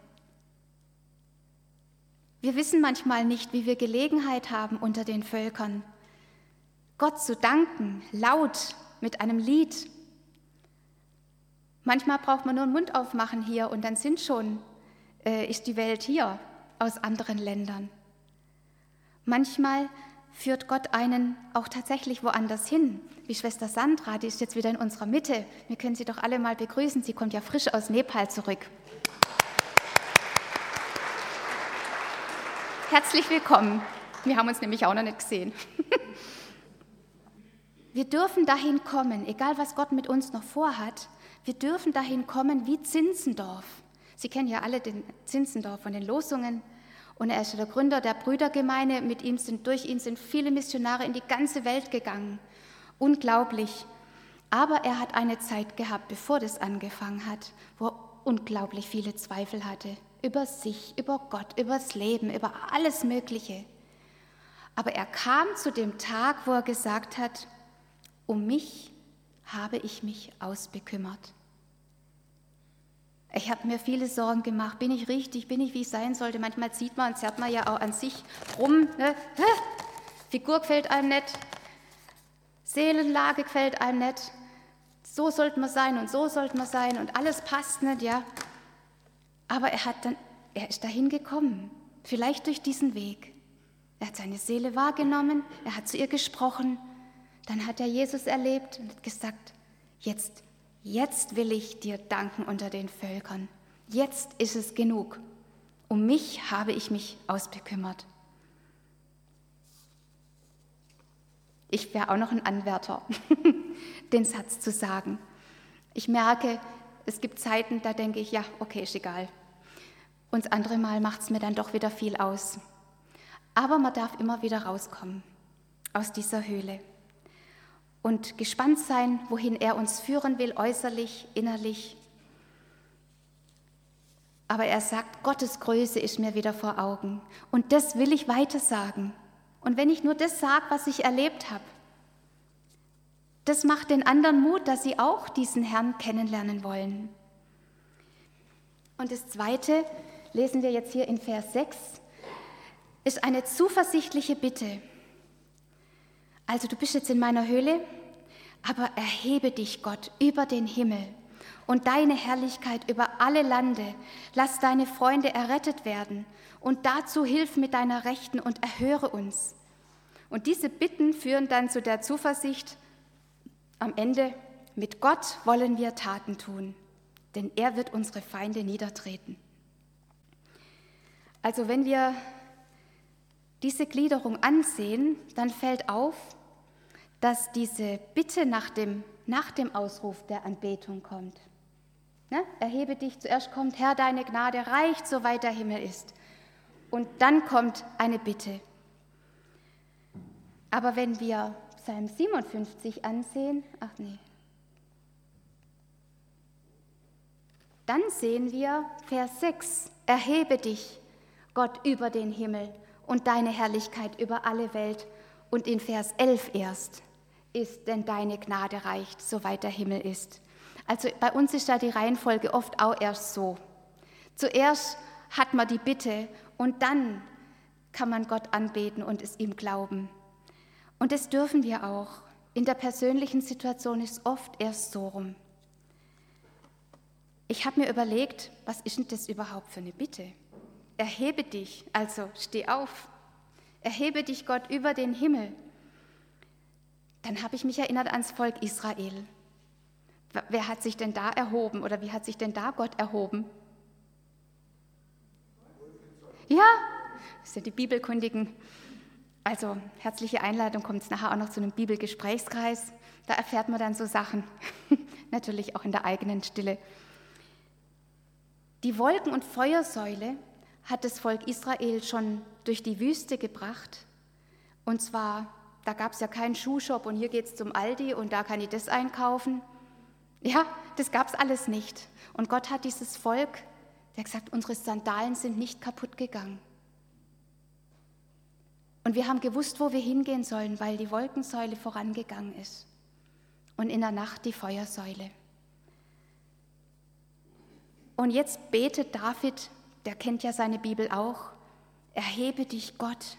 Wir wissen manchmal nicht, wie wir Gelegenheit haben, unter den Völkern Gott zu danken, laut, mit einem Lied. Manchmal braucht man nur den Mund aufmachen hier und dann ist die Welt hier aus anderen Ländern. Manchmal führt Gott einen auch tatsächlich woanders hin, wie Schwester Sandra, die ist jetzt wieder in unserer Mitte. Wir können sie doch alle mal begrüßen, sie kommt ja frisch aus Nepal zurück. Herzlich willkommen, wir haben uns nämlich auch noch nicht gesehen. Wir dürfen dahin kommen, egal was Gott mit uns noch vorhat, wir dürfen dahin kommen wie Zinzendorf. Sie kennen ja alle den Zinzendorf von den Losungen. Und er ist der Gründer der Brüdergemeinde. Durch ihn sind viele Missionare in die ganze Welt gegangen. Unglaublich. Aber er hat eine Zeit gehabt, bevor das angefangen hat, wo er unglaublich viele Zweifel hatte. Über sich, über Gott, über das Leben, über alles Mögliche. Aber er kam zu dem Tag, wo er gesagt hat, um mich habe ich mich ausbekümmert. Ich habe mir viele Sorgen gemacht. Bin ich richtig? Bin ich, wie ich sein sollte? Manchmal zieht man und zerrt man ja auch an sich rum. Ne? Figur gefällt einem nicht. Seelenlage gefällt einem nicht. So sollte man sein und so sollte man sein und alles passt nicht, ja. Aber er ist dahin gekommen. Vielleicht durch diesen Weg. Er hat seine Seele wahrgenommen. Er hat zu ihr gesprochen. Dann hat er Jesus erlebt und hat gesagt, Jetzt will ich dir danken unter den Völkern. Jetzt ist es genug. Um mich habe ich mich ausbekümmert. Ich wäre auch noch ein Anwärter, den Satz zu sagen. Ich merke, es gibt Zeiten, da denke ich, ja, okay, ist egal. Und das andere Mal macht es mir dann doch wieder viel aus. Aber man darf immer wieder rauskommen aus dieser Höhle. Und gespannt sein, wohin er uns führen will, äußerlich, innerlich. Aber er sagt, Gottes Größe ist mir wieder vor Augen. Und das will ich weiter sagen. Und wenn ich nur das sage, was ich erlebt habe, das macht den anderen Mut, dass sie auch diesen Herrn kennenlernen wollen. Und das Zweite, lesen wir jetzt hier in Vers 6, ist eine zuversichtliche Bitte. Also du bist jetzt in meiner Höhle, aber erhebe dich, Gott, über den Himmel und deine Herrlichkeit über alle Lande. Lass deine Freunde errettet werden und dazu hilf mit deiner Rechten und erhöre uns. Und diese Bitten führen dann zu der Zuversicht am Ende, mit Gott wollen wir Taten tun, denn er wird unsere Feinde niedertreten. Also wenn wir diese Gliederung ansehen, dann fällt auf, dass diese Bitte nach dem Ausruf der Anbetung kommt. Ne? Erhebe dich, zuerst kommt, Herr, deine Gnade reicht, soweit der Himmel ist. Und dann kommt eine Bitte. Aber wenn wir Psalm 57 ansehen, dann sehen wir Vers 6, erhebe dich, Gott, über den Himmel und deine Herrlichkeit über alle Welt. Und in Vers 11 erst ist, denn deine Gnade reicht, soweit der Himmel ist. Also bei uns ist da die Reihenfolge oft auch erst so. Zuerst hat man die Bitte und dann kann man Gott anbeten und es ihm glauben. Und das dürfen wir auch. In der persönlichen Situation ist es oft erst so rum. Ich habe mir überlegt, was ist denn das überhaupt für eine Bitte? Erhebe dich, also steh auf. Erhebe dich, Gott, über den Himmel. Dann habe ich mich erinnert ans Volk Israel. Wer hat sich denn da erhoben oder wie hat sich denn da Gott erhoben? Ja, das sind die Bibelkundigen. Also herzliche Einladung, kommt es nachher auch noch zu einem Bibelgesprächskreis. Da erfährt man dann so Sachen, natürlich auch in der eigenen Stille. Die Wolken- und Feuersäule hat das Volk Israel schon durch die Wüste gebracht. Und zwar, da gab es ja keinen Schuhshop und hier geht es zum Aldi und da kann ich das einkaufen. Ja, das gab es alles nicht. Und Gott hat dieses Volk, der hat gesagt, unsere Sandalen sind nicht kaputt gegangen. Und wir haben gewusst, wo wir hingehen sollen, weil die Wolkensäule vorangegangen ist. Und in der Nacht die Feuersäule. Und jetzt betet David, der kennt ja seine Bibel auch, erhebe dich, Gott.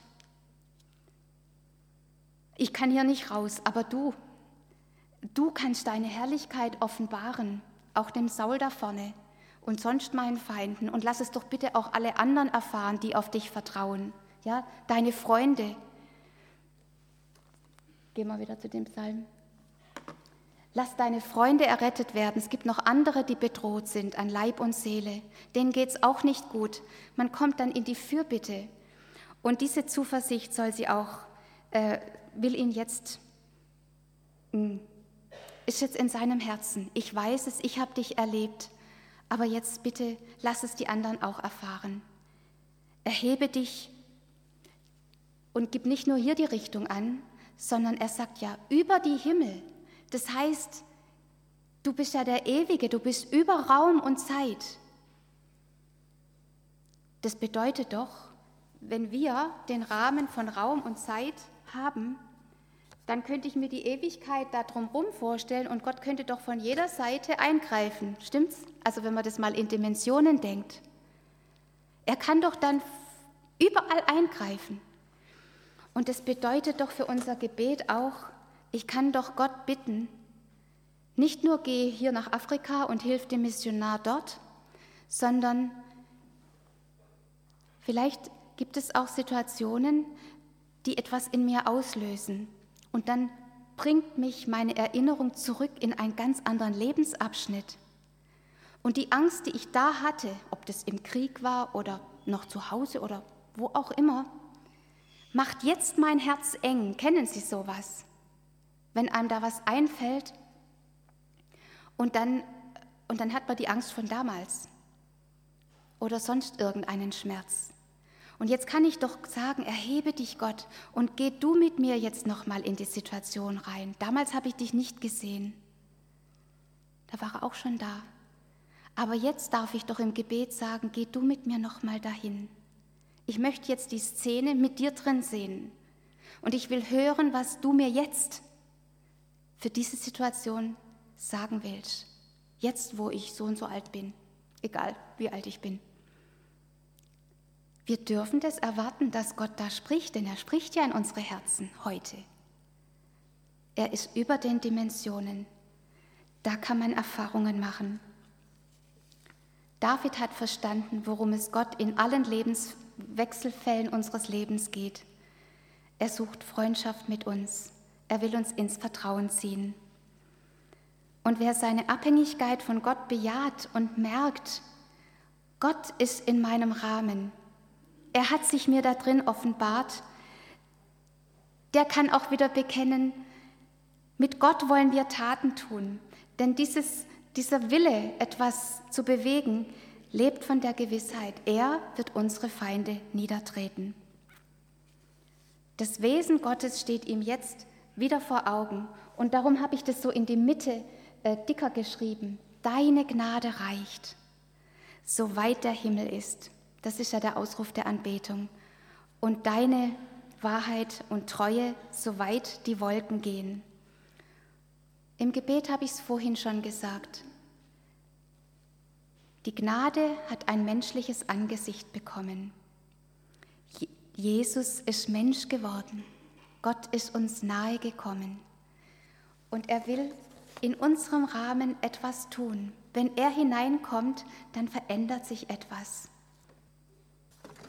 Ich kann hier nicht raus, aber du kannst deine Herrlichkeit offenbaren, auch dem Saul da vorne und sonst meinen Feinden. Und lass es doch bitte auch alle anderen erfahren, die auf dich vertrauen. Ja, deine Freunde. Gehen wir wieder zu dem Psalm. Lass deine Freunde errettet werden. Es gibt noch andere, die bedroht sind an Leib und Seele. Denen geht es auch nicht gut. Man kommt dann in die Fürbitte. Und diese Zuversicht soll sie auch, will ihn jetzt, ist jetzt in seinem Herzen. Ich weiß es, ich habe dich erlebt. Aber jetzt bitte lass es die anderen auch erfahren. Erhebe dich und gib nicht nur hier die Richtung an, sondern er sagt ja, über die Himmel. Das heißt, du bist ja der Ewige, du bist über Raum und Zeit. Das bedeutet doch, wenn wir den Rahmen von Raum und Zeit haben, dann könnte ich mir die Ewigkeit da drumherum vorstellen und Gott könnte doch von jeder Seite eingreifen. Stimmt's? Also wenn man das mal in Dimensionen denkt. Er kann doch dann überall eingreifen. Und das bedeutet doch für unser Gebet auch, ich kann doch Gott bitten, nicht nur geh hier nach Afrika und hilf dem Missionar dort, sondern vielleicht gibt es auch Situationen, die etwas in mir auslösen. Und dann bringt mich meine Erinnerung zurück in einen ganz anderen Lebensabschnitt. Und die Angst, die ich da hatte, ob das im Krieg war oder noch zu Hause oder wo auch immer, macht jetzt mein Herz eng. Kennen Sie sowas? Wenn einem da was einfällt und dann hat man die Angst von damals oder sonst irgendeinen Schmerz. Und jetzt kann ich doch sagen, erhebe dich, Gott, und geh du mit mir jetzt nochmal in die Situation rein. Damals habe ich dich nicht gesehen. Da war er auch schon da. Aber jetzt darf ich doch im Gebet sagen, geh du mit mir nochmal dahin. Ich möchte jetzt die Szene mit dir drin sehen. Und ich will hören, was du mir jetzt für diese Situation sagen willst. Jetzt, wo ich so und so alt bin. Egal, wie alt ich bin. Wir dürfen das erwarten, dass Gott da spricht, denn er spricht ja in unsere Herzen heute. Er ist über den Dimensionen. Da kann man Erfahrungen machen. David hat verstanden, worum es Gott in allen Lebenswechselfällen unseres Lebens geht. Er sucht Freundschaft mit uns. Er will uns ins Vertrauen ziehen. Und wer seine Abhängigkeit von Gott bejaht und merkt, Gott ist in meinem Rahmen, er hat sich mir da drin offenbart, der kann auch wieder bekennen, mit Gott wollen wir Taten tun. Denn dieser Wille, etwas zu bewegen, lebt von der Gewissheit, er wird unsere Feinde niedertreten. Das Wesen Gottes steht ihm jetzt wieder vor Augen. Und darum habe ich das so in die Mitte dicker geschrieben. Deine Gnade reicht, soweit der Himmel ist. Das ist ja der Ausruf der Anbetung. Und deine Wahrheit und Treue, soweit die Wolken gehen. Im Gebet habe ich es vorhin schon gesagt. Die Gnade hat ein menschliches Angesicht bekommen. Jesus ist Mensch geworden. Gott ist uns nahe gekommen. Und er will in unserem Rahmen etwas tun. Wenn er hineinkommt, dann verändert sich etwas.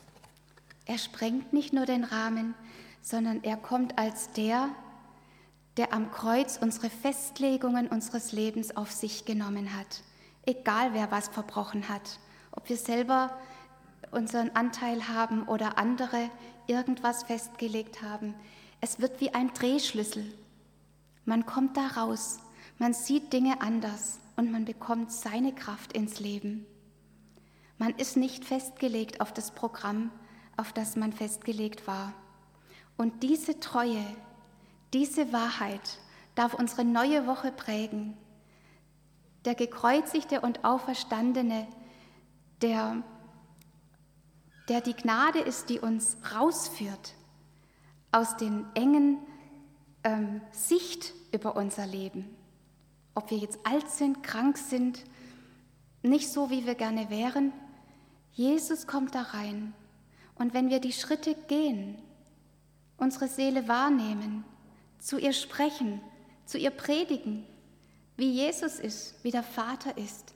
Er sprengt nicht nur den Rahmen, sondern er kommt als der, der am Kreuz unsere Festlegungen unseres Lebens auf sich genommen hat. Egal, wer was verbrochen hat, ob wir selber unseren Anteil haben oder andere irgendwas festgelegt haben. Es wird wie ein Drehschlüssel. Man kommt da raus, man sieht Dinge anders und man bekommt seine Kraft ins Leben. Man ist nicht festgelegt auf das Programm, auf das man festgelegt war. Und diese Treue, diese Wahrheit darf unsere neue Woche prägen. Der gekreuzigte und Auferstandene, der die Gnade ist, die uns rausführt aus den engen Sicht über unser Leben. Ob wir jetzt alt sind, krank sind, nicht so, wie wir gerne wären. Jesus kommt da rein. Und wenn wir die Schritte gehen, unsere Seele wahrnehmen, zu ihr sprechen, zu ihr predigen, wie Jesus ist, wie der Vater ist,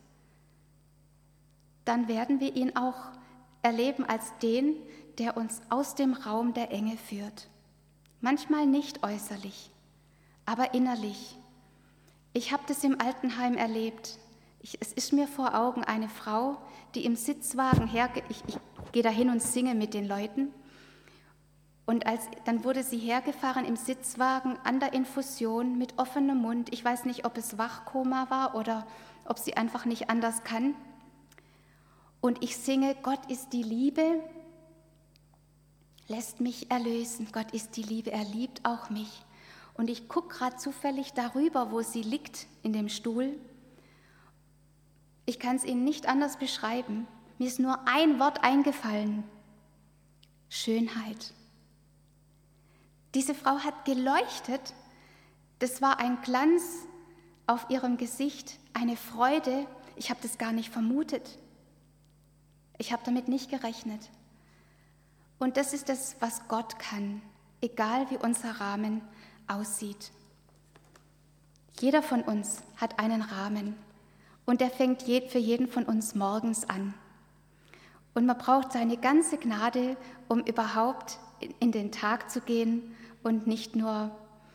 dann werden wir ihn auch erleben als den, der uns aus dem Raum der Enge führt. Manchmal nicht äußerlich, aber innerlich. Ich habe das im Altenheim erlebt. Es ist mir vor Augen eine Frau, die im Sitzwagen ich gehe da hin und singe mit den Leuten. Und dann wurde sie hergefahren im Sitzwagen an der Infusion mit offenem Mund. Ich weiß nicht, ob es Wachkoma war oder ob sie einfach nicht anders kann. Und ich singe, Gott ist die Liebe, lässt mich erlösen. Gott ist die Liebe, er liebt auch mich. Und ich gucke gerade zufällig darüber, wo sie liegt in dem Stuhl. Ich kann es Ihnen nicht anders beschreiben. Mir ist nur ein Wort eingefallen. Schönheit. Diese Frau hat geleuchtet. Das war ein Glanz auf ihrem Gesicht, eine Freude. Ich habe das gar nicht vermutet. Ich habe damit nicht gerechnet. Und das ist das, was Gott kann, egal wie unser Rahmen aussieht. Jeder von uns hat einen Rahmen und der fängt für jeden von uns morgens an. Und man braucht seine ganze Gnade, um überhaupt in den Tag zu gehen und nicht nur,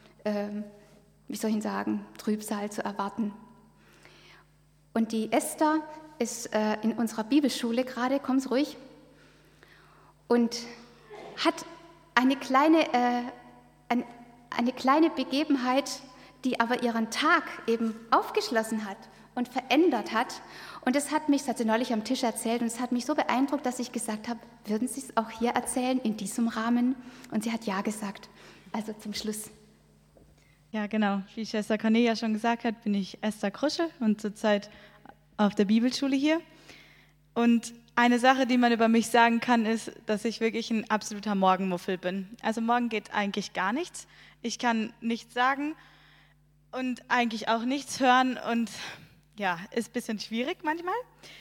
Trübsal zu erwarten. Und die Esther ist in unserer Bibelschule gerade, komm's ruhig, und hat eine kleine Begebenheit, die aber ihren Tag eben aufgeschlossen hat und verändert hat. Und das hat sie neulich am Tisch erzählt und es hat mich so beeindruckt, dass ich gesagt habe, würden Sie es auch hier erzählen, in diesem Rahmen? Und sie hat ja gesagt, also zum Schluss. Ja, genau. Wie Schwester Cornelia schon gesagt hat, bin ich Esther Kruschel und zurzeit auf der Bibelschule hier. Und eine Sache, die man über mich sagen kann, ist, dass ich wirklich ein absoluter Morgenmuffel bin. Also morgen geht eigentlich gar nichts. Ich kann nichts sagen und eigentlich auch nichts hören und ja, ist ein bisschen schwierig manchmal.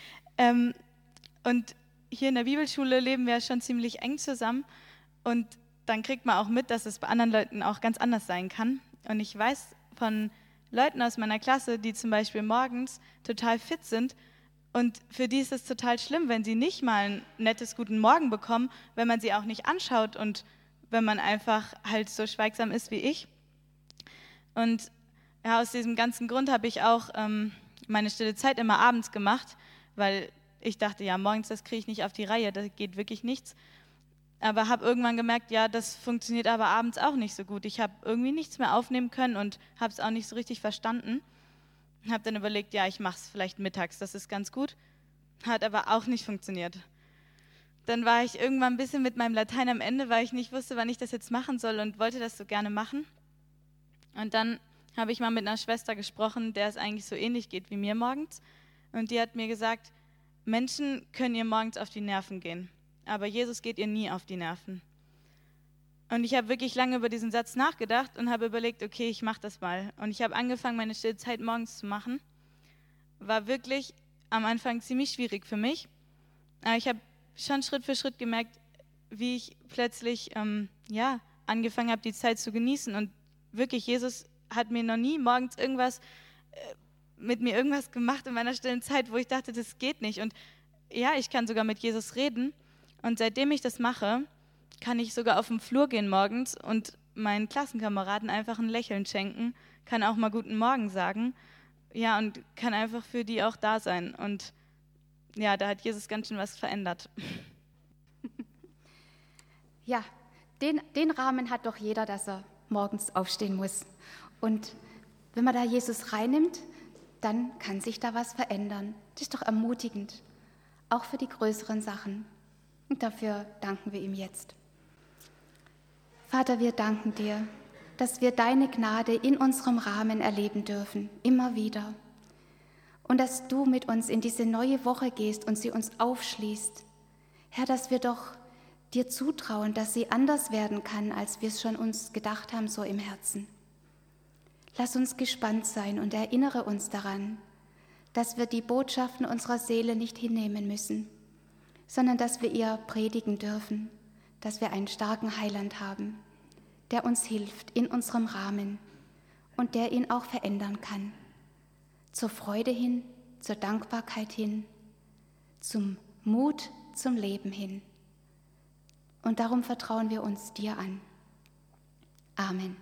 Und hier in der Bibelschule leben wir schon ziemlich eng zusammen und dann kriegt man auch mit, dass es bei anderen Leuten auch ganz anders sein kann. Und ich weiß von Leuten aus meiner Klasse, die zum Beispiel morgens total fit sind und für die ist es total schlimm, wenn sie nicht mal ein nettes Guten Morgen bekommen, wenn man sie auch nicht anschaut und wenn man einfach halt so schweigsam ist wie ich. Und ja, aus diesem ganzen Grund habe ich auch meine stille Zeit immer abends gemacht, weil ich dachte, ja, morgens, das kriege ich nicht auf die Reihe, da geht wirklich nichts. Aber habe irgendwann gemerkt, ja, das funktioniert aber abends auch nicht so gut. Ich habe irgendwie nichts mehr aufnehmen können und habe es auch nicht so richtig verstanden. Habe dann überlegt, ja, ich mache es vielleicht mittags, das ist ganz gut. Hat aber auch nicht funktioniert. Dann war ich irgendwann ein bisschen mit meinem Latein am Ende, weil ich nicht wusste, wann ich das jetzt machen soll und wollte das so gerne machen. Und dann habe ich mal mit einer Schwester gesprochen, der es eigentlich so ähnlich geht wie mir morgens. Und die hat mir gesagt, Menschen können ihr morgens auf die Nerven gehen, aber Jesus geht ihr nie auf die Nerven. Und ich habe wirklich lange über diesen Satz nachgedacht und habe überlegt, okay, ich mache das mal. Und ich habe angefangen, meine stille Zeit morgens zu machen. War wirklich am Anfang ziemlich schwierig für mich. Aber ich habe schon Schritt für Schritt gemerkt, wie ich plötzlich angefangen habe, die Zeit zu genießen. Und wirklich, Jesus hat mir noch nie morgens mit mir irgendwas gemacht in meiner stillen Zeit, wo ich dachte, das geht nicht. Und ja, ich kann sogar mit Jesus reden. Und seitdem ich das mache, kann ich sogar auf den Flur gehen morgens und meinen Klassenkameraden einfach ein Lächeln schenken, kann auch mal guten Morgen sagen, ja, und kann einfach für die auch da sein. Und ja, da hat Jesus ganz schön was verändert. Ja, den Rahmen hat doch jeder, dass er morgens aufstehen muss. Und wenn man da Jesus reinnimmt, dann kann sich da was verändern. Das ist doch ermutigend, auch für die größeren Sachen. Und dafür danken wir ihm jetzt. Vater, wir danken dir, dass wir deine Gnade in unserem Rahmen erleben dürfen, immer wieder. Und dass du mit uns in diese neue Woche gehst und sie uns aufschließt. Herr, dass wir doch dir zutrauen, dass sie anders werden kann, als wir es schon uns gedacht haben, so im Herzen. Lass uns gespannt sein und erinnere uns daran, dass wir die Botschaften unserer Seele nicht hinnehmen müssen, sondern dass wir ihr predigen dürfen, dass wir einen starken Heiland haben, der uns hilft in unserem Rahmen und der ihn auch verändern kann. Zur Freude hin, zur Dankbarkeit hin, zum Mut, zum Leben hin. Und darum vertrauen wir uns dir an. Amen.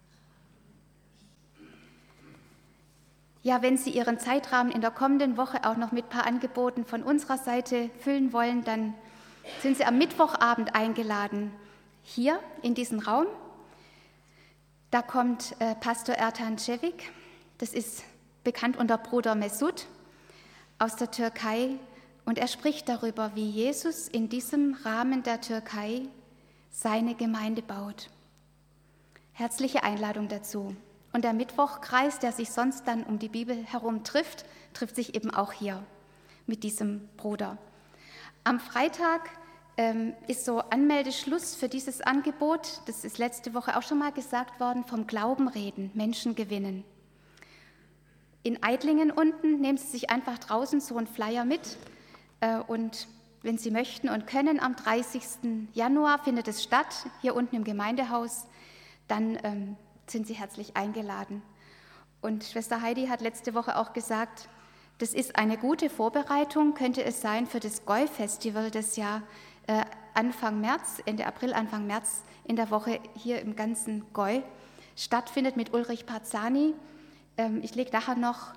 Ja, wenn Sie Ihren Zeitrahmen in der kommenden Woche auch noch mit ein paar Angeboten von unserer Seite füllen wollen, dann sind Sie am Mittwochabend eingeladen, hier in diesen Raum. Da kommt Pastor Ertan Cevic, das ist bekannt unter Bruder Mesut aus der Türkei, und er spricht darüber, wie Jesus in diesem Rahmen der Türkei seine Gemeinde baut. Herzliche Einladung dazu. Und der Mittwochkreis, der sich sonst dann um die Bibel herum trifft, trifft sich eben auch hier mit diesem Bruder. Am Freitag ist so Anmeldeschluss für dieses Angebot, das ist letzte Woche auch schon mal gesagt worden, vom Glauben reden, Menschen gewinnen. In Eidlingen unten nehmen Sie sich einfach draußen so einen Flyer mit und wenn Sie möchten und können, am 30. Januar findet es statt, hier unten im Gemeindehaus, dann sind Sie herzlich eingeladen. Und Schwester Heidi hat letzte Woche auch gesagt, das ist eine gute Vorbereitung, könnte es sein, für das Goi-Festival, das ja Anfang März, Ende April, Anfang März in der Woche hier im ganzen Goi stattfindet mit Ulrich Parzani. Ich lege nachher noch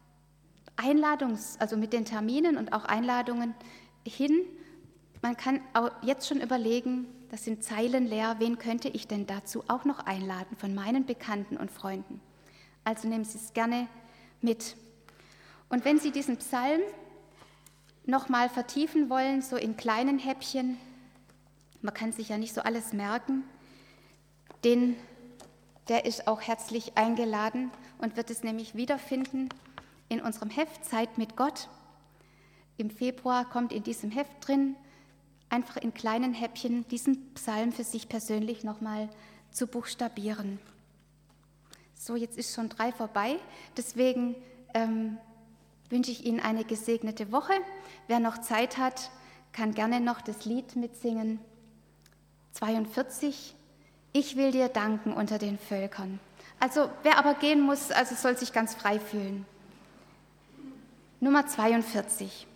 also mit den Terminen und auch Einladungen hin. Man kann auch jetzt schon überlegen, das sind Zeilen leer, wen könnte ich denn dazu auch noch einladen von meinen Bekannten und Freunden. Also nehmen Sie es gerne mit. Und wenn Sie diesen Psalm nochmal vertiefen wollen, so in kleinen Häppchen, man kann sich ja nicht so alles merken, der ist auch herzlich eingeladen und wird es nämlich wiederfinden in unserem Heft Zeit mit Gott. Im Februar kommt in diesem Heft drin, einfach in kleinen Häppchen diesen Psalm für sich persönlich nochmal zu buchstabieren. So, jetzt ist schon 3 vorbei, deswegen wünsche ich Ihnen eine gesegnete Woche. Wer noch Zeit hat, kann gerne noch das Lied mitsingen. 42, ich will dir danken unter den Völkern. Also wer aber gehen muss, also soll sich ganz frei fühlen. Nummer 42.